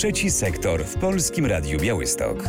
Trzeci sektor w Polskim Radiu Białystok.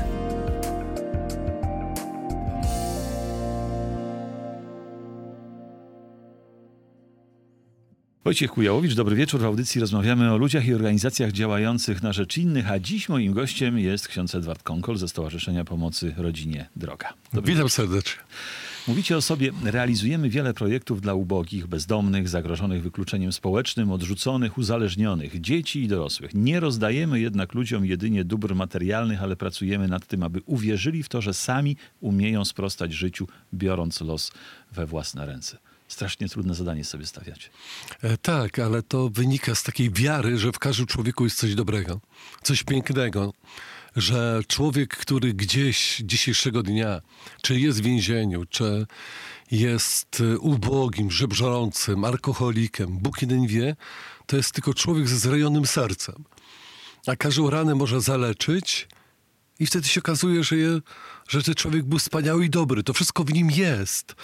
Wojciech Kujałowicz, dobry wieczór. W audycji rozmawiamy o ludziach i organizacjach działających na rzecz innych, a dziś moim gościem jest ksiądz Edward Konkol ze Stowarzyszenia Pomocy Rodzinie Droga. Witam serdecznie. Mówicie o sobie, realizujemy wiele projektów dla ubogich, bezdomnych, zagrożonych wykluczeniem społecznym, odrzuconych, uzależnionych, dzieci i dorosłych. Nie rozdajemy jednak ludziom jedynie dóbr materialnych, ale pracujemy nad tym, aby uwierzyli w to, że sami umieją sprostać życiu, biorąc los we własne ręce. Strasznie trudne zadanie sobie stawiacie. Tak, ale to wynika z takiej wiary, że w każdym człowieku jest coś dobrego, coś pięknego. Że człowiek, który gdzieś dzisiejszego dnia, czy jest w więzieniu, czy jest ubogim, żebrzącym, alkoholikiem, Bóg jeden wie, to jest tylko człowiek ze zrajonym sercem. A każdą ranę można zaleczyć i wtedy się okazuje, że ten człowiek był wspaniały i dobry. To wszystko w nim jest.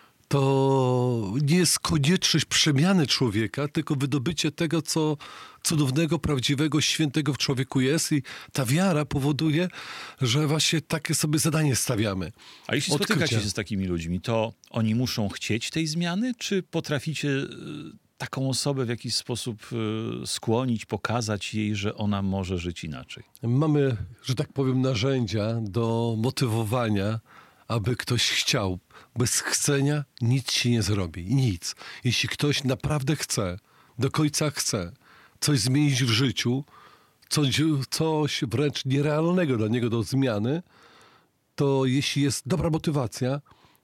To nie jest konieczność przemiany człowieka, tylko wydobycie tego, co cudownego, prawdziwego, świętego w człowieku jest. I ta wiara powoduje, że właśnie takie sobie zadanie stawiamy. A jeśli spotykacie się z takimi ludźmi, to oni muszą chcieć tej zmiany, czy potraficie taką osobę w jakiś sposób skłonić, pokazać jej, że ona może żyć inaczej? Mamy, że tak powiem, narzędzia do motywowania, aby ktoś chciał. Bez chcenia nic się nie zrobi. Nic. Jeśli ktoś naprawdę chce, do końca chce coś zmienić w życiu, coś wręcz nierealnego dla niego do zmiany, to jeśli jest dobra motywacja,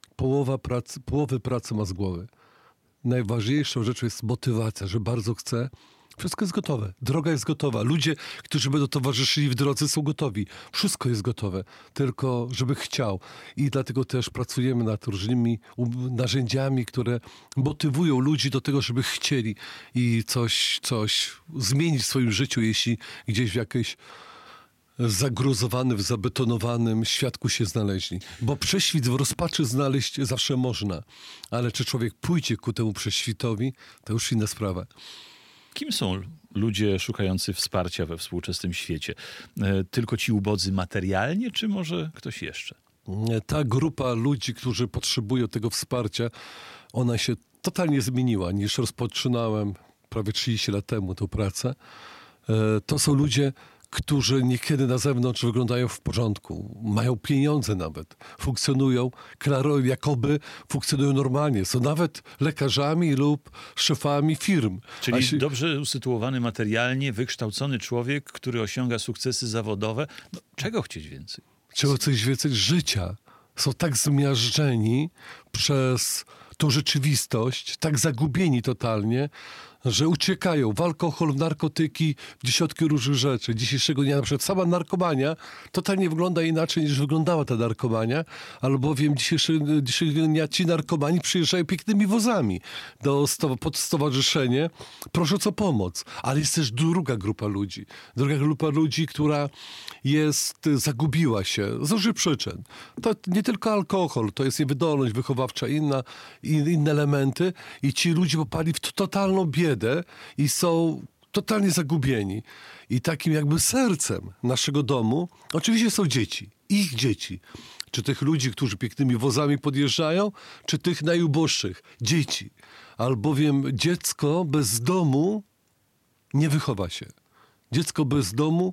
połowę pracy ma z głowy. Najważniejszą rzeczą jest motywacja, że bardzo chce. Wszystko jest gotowe. Droga jest gotowa. Ludzie, którzy będą towarzyszyli w drodze, są gotowi. Wszystko jest gotowe. Tylko żeby chciał. I dlatego też pracujemy nad różnymi narzędziami, które motywują ludzi do tego, żeby chcieli i coś zmienić w swoim życiu, jeśli gdzieś w jakiejś zagruzowanym, zabetonowanym świadku się znaleźli. Bo prześwit w rozpaczy znaleźć zawsze można. Ale czy człowiek pójdzie ku temu prześwitowi, to już inna sprawa. Kim są ludzie szukający wsparcia we współczesnym świecie? Tylko ci ubodzy materialnie, czy może ktoś jeszcze? Ta grupa ludzi, którzy potrzebują tego wsparcia, ona się totalnie zmieniła, niż rozpoczynałem prawie 30 lat temu tę pracę. To są ludzie, którzy niekiedy na zewnątrz wyglądają w porządku, mają pieniądze nawet, funkcjonują, jakoby funkcjonują normalnie, są nawet lekarzami lub szefami firm. Czyli dobrze usytuowany materialnie, wykształcony człowiek, który osiąga sukcesy zawodowe. No, czego chcieć więcej? Czego coś więcej? Życia. Są tak zmiażdżeni przez tą rzeczywistość, tak zagubieni totalnie, że uciekają w alkohol, w narkotyki, w dziesiątki różnych rzeczy. Dzisiejszego dnia na przykład sama narkomania totalnie wygląda inaczej niż wyglądała ta narkomania, albowiem dzisiejszego dnia ci narkomani przyjeżdżają pięknymi wozami pod stowarzyszenie, prosząc o pomoc. Ale jest też druga grupa ludzi, która zagubiła się z różnych przyczyn. To nie tylko alkohol, to jest niewydolność wychowawcza, inne elementy i ci ludzie popadli w totalną biedę i są totalnie zagubieni. I takim jakby sercem naszego domu oczywiście są dzieci, ich dzieci. Czy tych ludzi, którzy pięknymi wozami podjeżdżają, czy tych najuboższych, dzieci. Albowiem dziecko bez domu nie wychowa się. Dziecko bez domu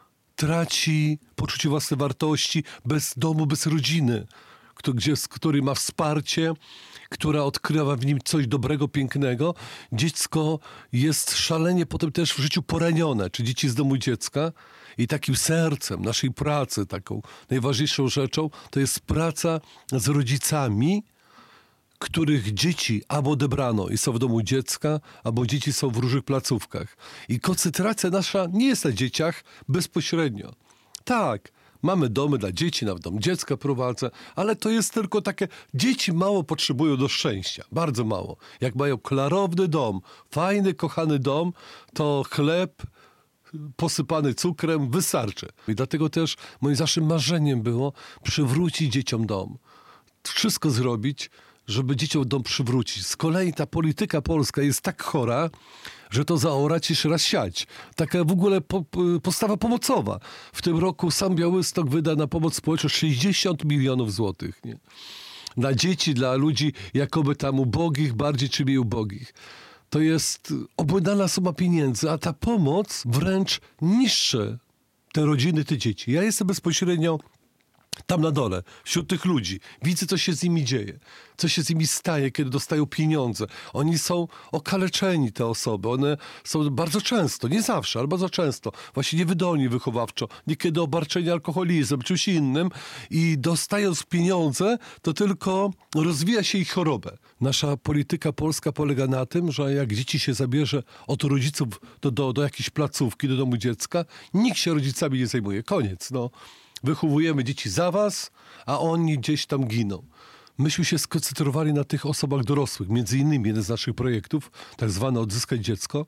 traci poczucie własnej wartości, bez domu, bez rodziny, który ma wsparcie, która odkrywa w nim coś dobrego, pięknego. Dziecko jest szalenie potem też w życiu poranione, czy dzieci z domu dziecka. I takim sercem naszej pracy, taką najważniejszą rzeczą, to jest praca z rodzicami, których dzieci albo odebrano i są w domu dziecka, albo dzieci są w różnych placówkach. I koncentracja nasza nie jest na dzieciach bezpośrednio. Tak, mamy domy dla dzieci, nawet dom dziecka prowadzę, ale to jest tylko takie, dzieci mało potrzebują do szczęścia, bardzo mało. Jak mają klarowny dom, fajny, kochany dom, to chleb posypany cukrem wystarczy. I dlatego też moim zawsze marzeniem było przywrócić dzieciom dom. Wszystko zrobić, żeby dzieciom dom przywrócić. Z kolei ta polityka polska jest tak chora, że to zaorać jeszcze raz siać. Taka w ogóle postawa pomocowa. W tym roku sam Białystok wyda na pomoc społeczną 60 milionów złotych. Nie? Na dzieci, dla ludzi jakoby tam ubogich, bardziej czy mniej ubogich. To jest obłędana suma pieniędzy, a ta pomoc wręcz niszczy te rodziny, te dzieci. Ja jestem bezpośrednio tam na dole, wśród tych ludzi. Widzę, co się z nimi dzieje. Co się z nimi staje, kiedy dostają pieniądze. Oni są okaleczeni, te osoby. One są bardzo często, nie zawsze, ale bardzo często, właśnie niewydolni wychowawczo, niekiedy obarczeni alkoholizmem, czymś innym i dostając pieniądze, to tylko rozwija się ich chorobę. Nasza polityka polska polega na tym, że jak dzieci się zabierze od rodziców do jakiejś placówki, do domu dziecka, nikt się rodzicami nie zajmuje. Koniec, no. Wychowujemy dzieci za was, a oni gdzieś tam giną. Myśmy się skoncentrowali na tych osobach dorosłych. Między innymi jeden z naszych projektów, tak zwany Odzyskać dziecko.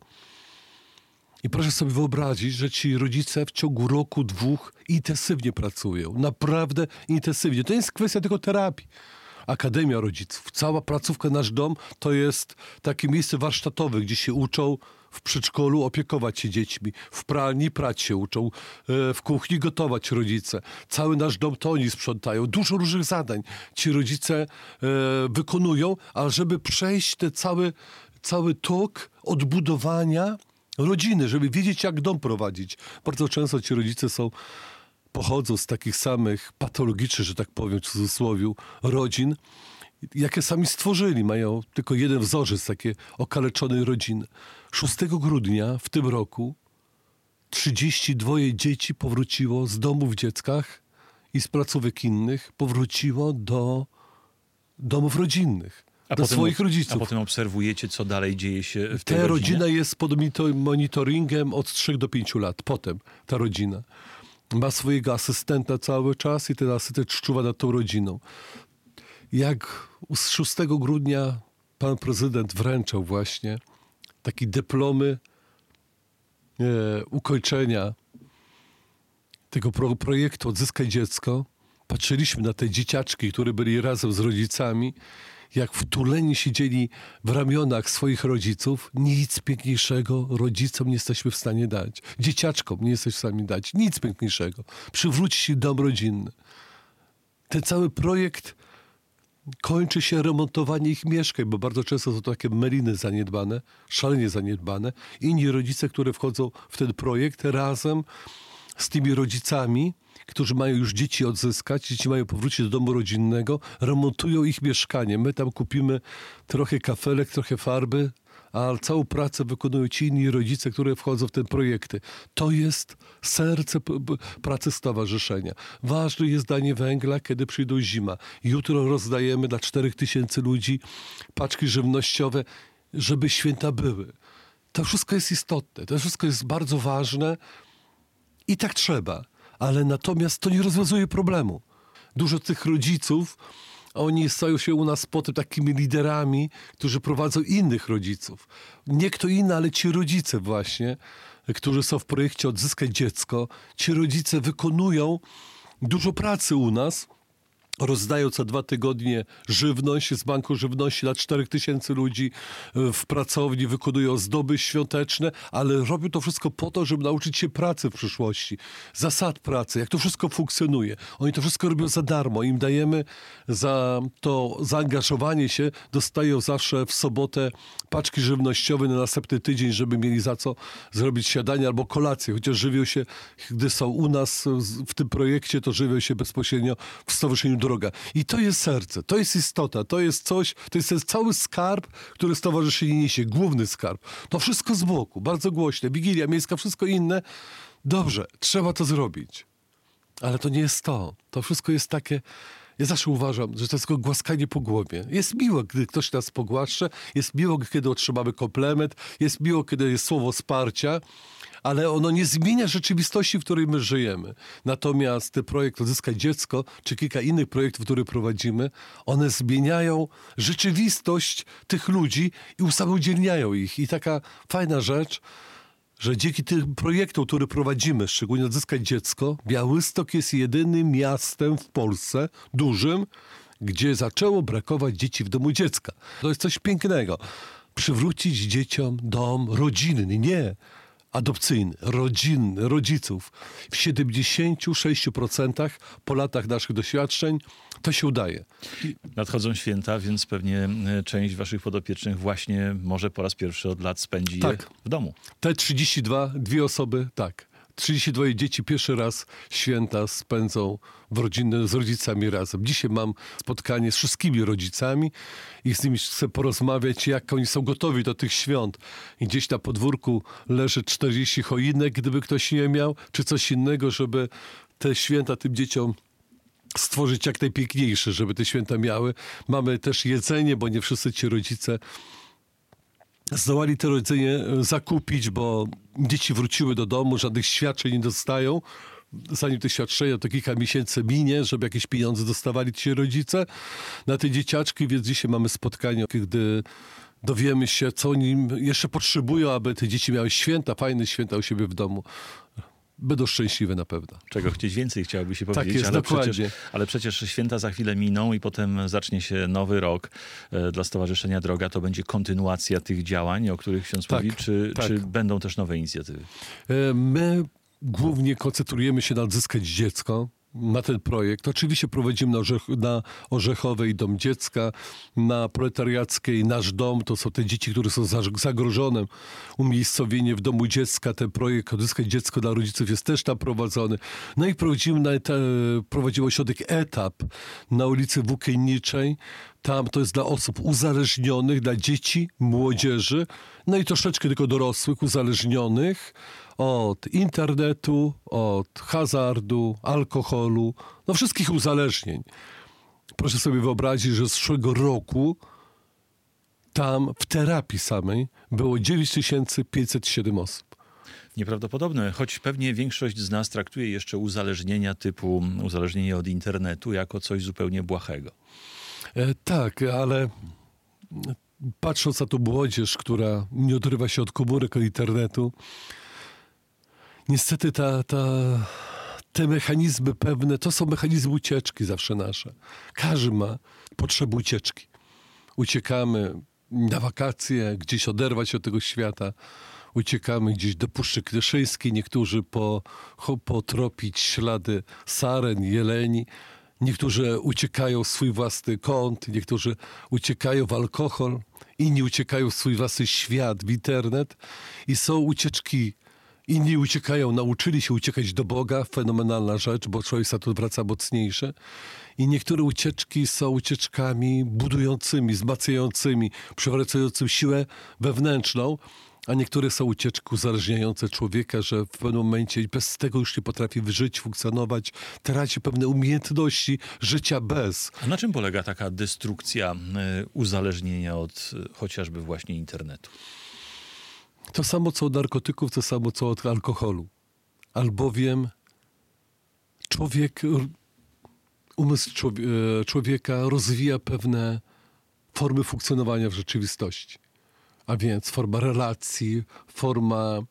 I proszę sobie wyobrazić, że ci rodzice w ciągu roku, 2 intensywnie pracują. Naprawdę intensywnie. To nie jest kwestia tylko terapii. Akademia Rodziców. Cała placówka Nasz Dom to jest takie miejsce warsztatowe, gdzie się uczą w przedszkolu opiekować się dziećmi, w pralni prać się uczą, w kuchni gotować rodzice. Cały Nasz Dom to oni sprzątają. Dużo różnych zadań ci rodzice wykonują, ale żeby przejść ten cały tok odbudowania rodziny, żeby wiedzieć, jak dom prowadzić. Bardzo często ci rodzice pochodzą z takich samych patologicznych, że tak powiem, w cudzysłowie, rodzin, jakie sami stworzyli. Mają tylko jeden wzorzec takiej okaleczonej rodziny. 6 grudnia w tym roku 32 dzieci powróciło z domów dzieckach i z placówek innych, powróciło do domów rodzinnych. Do swoich rodziców. A potem obserwujecie, co dalej dzieje się w tej rodzinie? Ta rodzinie? rodzina jest pod monitoringiem od 3 do 5 lat. Potem ta rodzina ma swojego asystenta cały czas i ten asystent czuwa nad tą rodziną. Jak z 6 grudnia pan prezydent wręczał właśnie takie dyplomy ukończenia tego projektu Odzyskaj dziecko, patrzyliśmy na te dzieciaczki, które byli razem z rodzicami, jak wtuleni siedzieli w ramionach swoich rodziców. Nic piękniejszego rodzicom nie jesteśmy w stanie dać. Dzieciaczkom nie jesteśmy w stanie dać. Nic piękniejszego. Przywrócić im dom rodzinny. Ten cały projekt kończy się remontowanie ich mieszkań, bo bardzo często są to takie meliny zaniedbane, szalenie zaniedbane. Inni rodzice, które wchodzą w ten projekt razem z tymi rodzicami, którzy mają już dzieci odzyskać, dzieci mają powrócić do domu rodzinnego, remontują ich mieszkanie. My tam kupimy trochę kafelek, trochę farby, a całą pracę wykonują ci inni rodzice, które wchodzą w te projekty. To jest serce pracy stowarzyszenia. Ważne jest danie węgla, kiedy przyjdą zima. Jutro rozdajemy dla 4000 ludzi paczki żywnościowe, żeby święta były. To wszystko jest istotne, to wszystko jest bardzo ważne i tak trzeba. Ale natomiast to nie rozwiązuje problemu. Dużo tych rodziców, oni stają się u nas potem takimi liderami, którzy prowadzą innych rodziców. Nie kto inny, ale ci rodzice właśnie, którzy są w projekcie Odzyskać dziecko. Ci rodzice wykonują dużo pracy u nas, rozdają co 2 tygodnie żywność z banku żywności dla 4000 ludzi w pracowni, wykonują ozdoby świąteczne, ale robią to wszystko po to, żeby nauczyć się pracy w przyszłości, zasad pracy, jak to wszystko funkcjonuje. Oni to wszystko robią za darmo. Im dajemy za to zaangażowanie się, dostają zawsze w sobotę paczki żywnościowe na następny tydzień, żeby mieli za co zrobić śniadanie albo kolację, chociaż żywią się, gdy są u nas w tym projekcie, to żywią się bezpośrednio w Stowarzyszeniu Droga. I to jest serce, to jest istota, to jest coś, to jest ten cały skarb, który stowarzyszenie niesie, główny skarb. To wszystko z boku, bardzo głośne, Wigilia Miejska, wszystko inne. Dobrze, trzeba to zrobić. Ale to nie jest to. To wszystko jest takie... Ja zawsze uważam, że to jest tylko głaskanie po głowie. Jest miło, gdy ktoś nas pogłaszcze, jest miło, kiedy otrzymamy komplement, jest miło, kiedy jest słowo wsparcia, ale ono nie zmienia rzeczywistości, w której my żyjemy. Natomiast ten projekt Odzyskać dziecko, czy kilka innych projektów, które prowadzimy, one zmieniają rzeczywistość tych ludzi i usamodzielniają ich. I taka fajna rzecz, że dzięki tym projektom, które prowadzimy, szczególnie Odzyskać dziecko, Białystok jest jedynym miastem w Polsce, dużym, gdzie zaczęło brakować dzieci w domu dziecka. To jest coś pięknego. Przywrócić dzieciom dom rodzinny, nie adopcyjny, rodzinny, rodziców. W 76% po latach naszych doświadczeń to się udaje. Nadchodzą święta, więc pewnie część waszych podopiecznych właśnie może po raz pierwszy od lat spędzi je w domu. Te 2 osoby, tak. 32 dzieci pierwszy raz święta spędzą z rodzicami razem. Dzisiaj mam spotkanie z wszystkimi rodzicami i z nimi chcę porozmawiać, jak oni są gotowi do tych świąt. I gdzieś na podwórku leży 40 choinek, gdyby ktoś nie miał, czy coś innego, żeby te święta tym dzieciom stworzyć jak najpiękniejsze, żeby te święta miały. Mamy też jedzenie, bo nie wszyscy ci rodzice zdołali to jedzenie zakupić, bo dzieci wróciły do domu, żadnych świadczeń nie dostają. Zanim te świadczenia, to kilka miesięcy minie, żeby jakieś pieniądze dostawali ci rodzice na te dzieciaczki, więc dzisiaj mamy spotkanie, gdy dowiemy się, co oni jeszcze potrzebują, aby te dzieci miały święta, fajne święta u siebie w domu. Będą szczęśliwe na pewno. Czego chcieć więcej, chciałoby się powiedzieć. Tak jest, dokładnie. Ale przecież święta za chwilę miną i potem zacznie się nowy rok. Dla Stowarzyszenia Droga to będzie kontynuacja tych działań, o których ksiądz mówi, czy będą też nowe inicjatywy? My głównie koncentrujemy się na odzyskać dziecko. Na ten projekt. Oczywiście prowadzimy na Orzechowej Dom Dziecka, na Proletariackiej Nasz Dom. To są te dzieci, które są zagrożone. Umiejscowienie w domu dziecka. Ten projekt Odzyskać dziecko dla rodziców jest też tam prowadzony. No i prowadzimy ośrodek Etap na ulicy Włókienniczej. Tam to jest dla osób uzależnionych, dla dzieci, młodzieży, no i troszeczkę tylko dorosłych uzależnionych od internetu, od hazardu, alkoholu, no wszystkich uzależnień. Proszę sobie wyobrazić, że z zeszłego roku tam w terapii samej było 9507 osób. Nieprawdopodobne, choć pewnie większość z nas traktuje jeszcze uzależnienia typu uzależnienie od internetu jako coś zupełnie błahego. Tak, ale patrząc na tą młodzież, która nie odrywa się od komórek, od internetu, niestety te mechanizmy pewne, to są mechanizmy ucieczki zawsze nasze. Każdy ma potrzebę ucieczki. Uciekamy na wakacje, gdzieś oderwać się od tego świata. Uciekamy gdzieś do Puszczy Knyszyńskiej, niektórzy potropić ślady saren, jeleni. Niektórzy uciekają w swój własny kąt, niektórzy uciekają w alkohol, inni uciekają w swój własny świat, w internet i są ucieczki. Inni uciekają, nauczyli się uciekać do Boga, fenomenalna rzecz, bo człowiek stamtąd wraca mocniejszy. I niektóre ucieczki są ucieczkami budującymi, wzmacniającymi, przywracającymi siłę wewnętrzną, a niektóre są ucieczki uzależniające człowieka, że w pewnym momencie bez tego już nie potrafi żyć, funkcjonować, traci pewne umiejętności życia bez. A na czym polega taka destrukcja uzależnienia od chociażby właśnie internetu? To samo co od narkotyków, to samo co od alkoholu. Albowiem umysł człowieka rozwija pewne formy funkcjonowania w rzeczywistości. A więc forma relacji, forma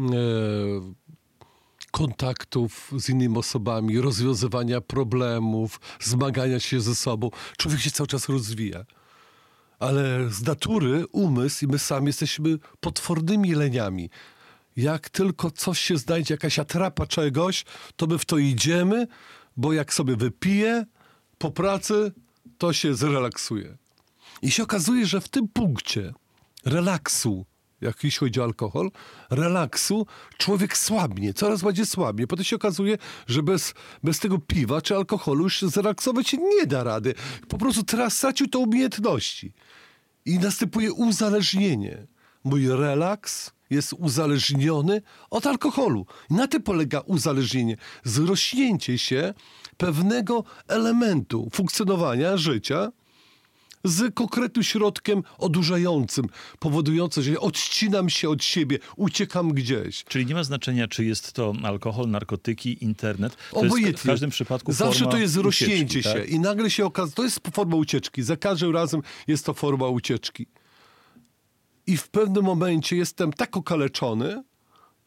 kontaktów z innymi osobami, rozwiązywania problemów, zmagania się ze sobą. Człowiek się cały czas rozwija. Ale z natury umysł i my sami jesteśmy potwornymi leniami. Jak tylko coś się znajdzie, jakaś atrapa czegoś, to my w to idziemy, bo jak sobie wypije po pracy, to się zrelaksuje. I się okazuje, że w tym punkcie relaksu, jak jeśli chodzi o alkohol, relaksu, człowiek słabnie, coraz bardziej słabnie. Potem się okazuje, że bez tego piwa czy alkoholu już zrelaksować się nie da rady. Po prostu teraz stracił to umiejętności. I następuje uzależnienie. Mój relaks jest uzależniony od alkoholu. I na tym polega uzależnienie. Zrośnięcie się pewnego elementu funkcjonowania życia z konkretnym środkiem odurzającym, powodującym, że odcinam się od siebie, uciekam gdzieś. Czyli nie ma znaczenia, czy jest to alkohol, narkotyki, internet. To obojętnie. jest w każdym przypadku zawsze forma to jest rośnięcie się. tak? I nagle się okazuje, to jest forma ucieczki. Za każdym razem jest to forma ucieczki. I w pewnym momencie jestem tak okaleczony,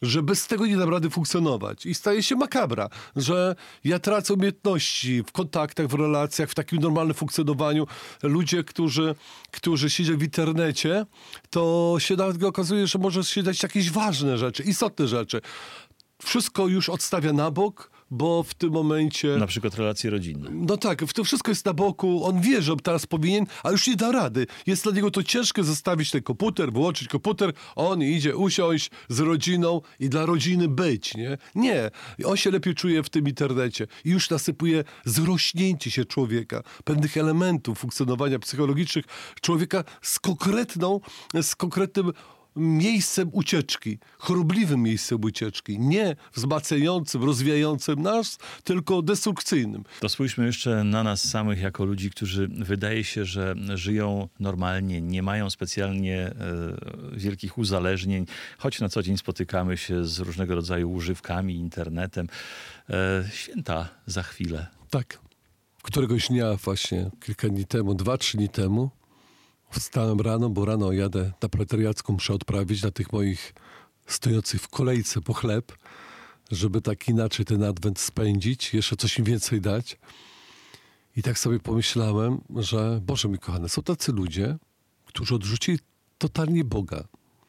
że bez tego nie dam rady funkcjonować. I staje się makabra, że ja tracę umiejętności w kontaktach, w relacjach, w takim normalnym funkcjonowaniu. Ludzie, którzy siedzą w internecie, to się nawet okazuje, że może się dać jakieś ważne rzeczy, istotne rzeczy. Wszystko już odstawia na bok, bo w tym momencie... Na przykład relacje rodzinne. No tak, to wszystko jest na boku, on wie, że teraz powinien, a już nie da rady. Jest dla niego to ciężko zostawić ten komputer, wyłączyć komputer, on idzie usiąść z rodziną i dla rodziny być, nie? Nie, on się lepiej czuje w tym internecie i już nasypuje zrośnięcie się człowieka, pewnych elementów funkcjonowania psychologicznych człowieka z konkretnym miejscem ucieczki, chorobliwym miejscem ucieczki, nie wzmacniającym, rozwijającym nas, tylko destrukcyjnym. To spójrzmy jeszcze na nas samych jako ludzi, którzy wydaje się, że żyją normalnie, nie mają specjalnie wielkich uzależnień, choć na co dzień spotykamy się z różnego rodzaju używkami, internetem. Święta za chwilę. Tak. Któregoś dnia właśnie, kilka dni temu, 2-3 dni temu, wstałem rano, bo rano jadę na proletariacką mszę odprawić dla tych moich stojących w kolejce po chleb, żeby tak inaczej ten adwent spędzić, jeszcze coś im więcej dać. I tak sobie pomyślałem, że Boże mi kochany, są tacy ludzie, którzy odrzucili totalnie Boga.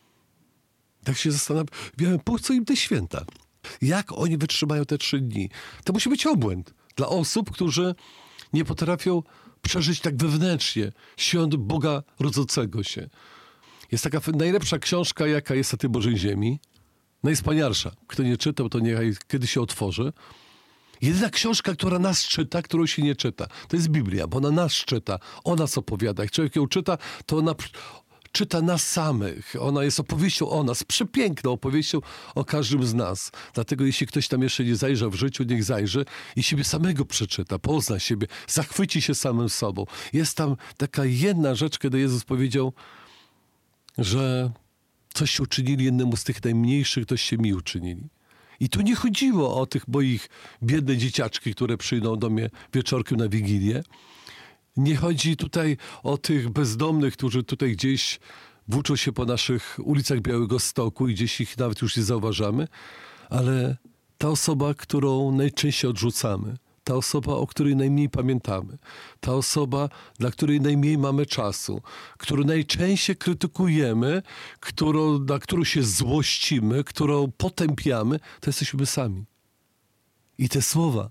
Tak się zastanawiałem, po co im te święta? Jak oni wytrzymają te 3 dni? To musi być obłęd dla osób, którzy nie potrafią przeżyć tak wewnętrznie świąt Boga rodzącego się. Jest taka najlepsza książka, jaka jest na tej Bożej ziemi. Najwspanialsza. Kto nie czytał, to niechaj kiedyś się otworzy. Jedyna książka, która nas czyta, którą się nie czyta, to jest Biblia, bo ona nas czyta, o nas opowiada. Jak człowiek ją czyta, to ona czyta nas samych. Ona jest opowieścią o nas, przepiękną opowieścią o każdym z nas. Dlatego jeśli ktoś tam jeszcze nie zajrzał w życiu, niech zajrzy i siebie samego przeczyta, pozna siebie, zachwyci się samym sobą. Jest tam taka jedna rzecz, kiedy Jezus powiedział, że coście uczynili jednemu z tych najmniejszych, toście mi uczynili. I tu nie chodziło o tych moich biedne dzieciaczki, które przyjdą do mnie wieczorkiem na Wigilię. Nie chodzi tutaj o tych bezdomnych, którzy tutaj gdzieś włóczą się po naszych ulicach Białegostoku i gdzieś ich nawet już nie zauważamy, ale ta osoba, którą najczęściej odrzucamy, ta osoba, o której najmniej pamiętamy, ta osoba, dla której najmniej mamy czasu, którą najczęściej krytykujemy, na którą się złościmy, którą potępiamy, to jesteśmy sami. I te słowa,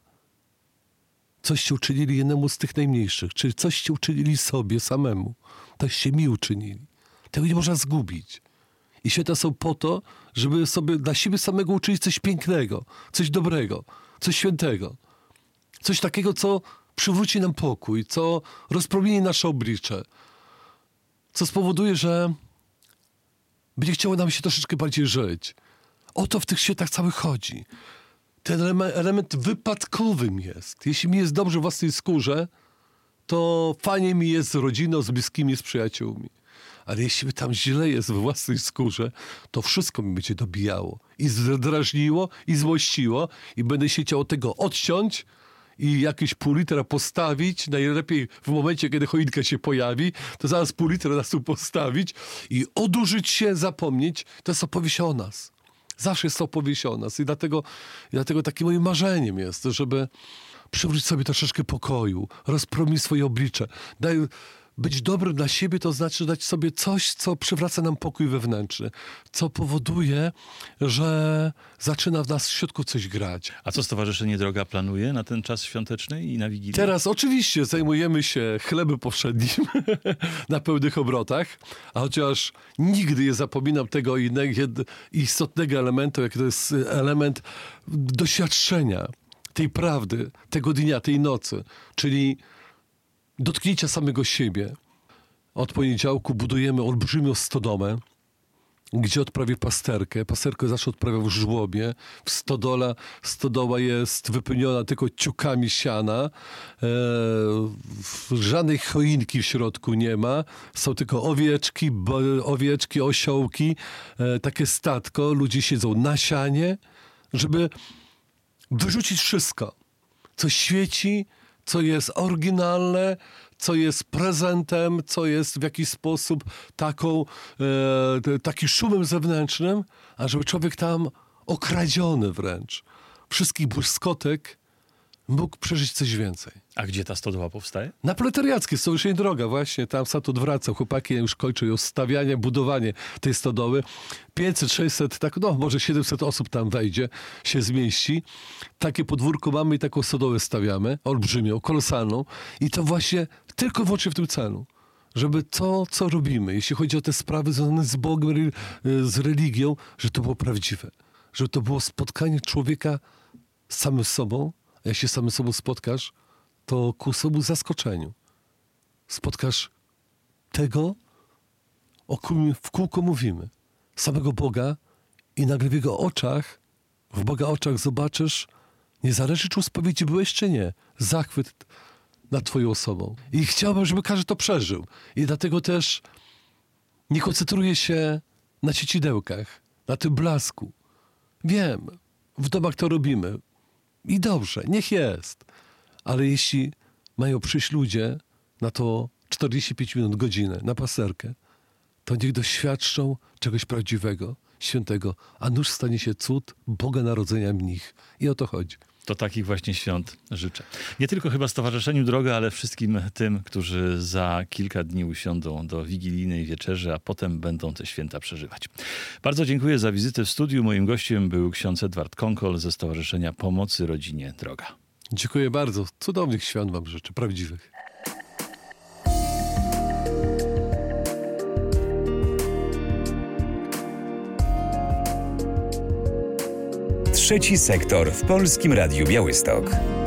coście uczynili jednemu z tych najmniejszych, czyli coście uczynili sobie samemu, toście mi uczynili. Tego nie można zgubić. I święta są po to, żeby sobie dla siebie samego uczynić coś pięknego, coś dobrego, coś świętego. Coś takiego, co przywróci nam pokój, co rozpromieni nasze oblicze, co spowoduje, że będzie chciało nam się troszeczkę bardziej żyć. O to w tych świętach całych chodzi. Ten element wypadkowym jest. Jeśli mi jest dobrze w własnej skórze, to fajnie mi jest z rodziną, z bliskimi, z przyjaciółmi. Ale jeśli mi tam źle jest we własnej skórze, to wszystko mi będzie dobijało. I zdrażniło, i złościło, i będę się chciał od tego odciąć i jakieś pół litra postawić, najlepiej w momencie, kiedy choinka się pojawi, to zaraz pół litra na stół postawić i odurzyć się, zapomnieć. To jest opowieść o nas. Zawsze jest to opowieść o nas. I dlatego takim moim marzeniem jest, żeby przywrócić sobie troszeczkę pokoju, rozpromić swoje oblicze. Być dobrym dla siebie to znaczy dać sobie coś, co przywraca nam pokój wewnętrzny, co powoduje, że zaczyna w nas w środku coś grać. A co Stowarzyszenie Droga planuje na ten czas świąteczny i na Wigilię? Teraz oczywiście zajmujemy się chlebem powszednim na pełnych obrotach, a chociaż nigdy nie zapominam tego istotnego elementu, jak to jest element doświadczenia tej prawdy, tego dnia, tej nocy, czyli dotknięcia samego siebie. Od poniedziałku budujemy olbrzymią stodomę, gdzie odprawię pasterkę. Pasterkę zawsze odprawiam w żłobie. Stodoła jest wypełniona tylko ciukami siana. Żadnej choinki w środku nie ma. Są tylko owieczki, osiołki, takie statko. Ludzie siedzą na sianie, żeby wyrzucić wszystko, co świeci, co jest oryginalne, co jest prezentem, co jest w jakiś sposób takim szumem zewnętrznym, a żeby człowiek tam okradziony wręcz. Wszystkich błyskotek mógł przeżyć coś więcej. A gdzie ta stodoła powstaje? Na Proletariackiej, Stowarzyszenie Droga, właśnie, tam stamtąd wraca. Chłopaki już kończą już stawianie, budowanie tej stodoły. 500, 600, tak, no może 700 osób tam wejdzie, się zmieści. Takie podwórko mamy i taką stodołę stawiamy, olbrzymią, kolosalną. I to właśnie tylko i wyłącznie w tym celu. Żeby to, co robimy, jeśli chodzi o te sprawy związane z Bogiem, z religią, że to było prawdziwe. Żeby to było spotkanie człowieka z samym sobą. A jak się z samym sobą spotkasz, to ku sobą zaskoczeniu. Spotkasz tego, o kim w kółko mówimy. Samego Boga i nagle w Jego oczach, w Boga oczach zobaczysz, niezależnie czy u spowiedzi byłeś, czy nie, zachwyt nad Twoją osobą. I chciałbym, żeby każdy to przeżył. I dlatego też nie koncentruję się na ciecidełkach, na tym blasku. Wiem, w domach to robimy. I dobrze, niech jest. Ale jeśli mają przyjść ludzie na to 45 minut, godzinę, na paserkę, to niech doświadczą czegoś prawdziwego, świętego, a nuż stanie się cud Boga Narodzenia w nich. I o to chodzi. To takich właśnie świąt życzę. Nie tylko chyba Stowarzyszeniu Droga, ale wszystkim tym, którzy za kilka dni usiądą do wigilijnej wieczerzy, a potem będą te święta przeżywać. Bardzo dziękuję za wizytę w studiu. Moim gościem był ksiądz Edward Konkol ze Stowarzyszenia Pomocy Rodzinie Droga. Dziękuję bardzo. Cudownych świąt wam życzę, prawdziwych. Trzeci sektor w Polskim Radiu Białystok.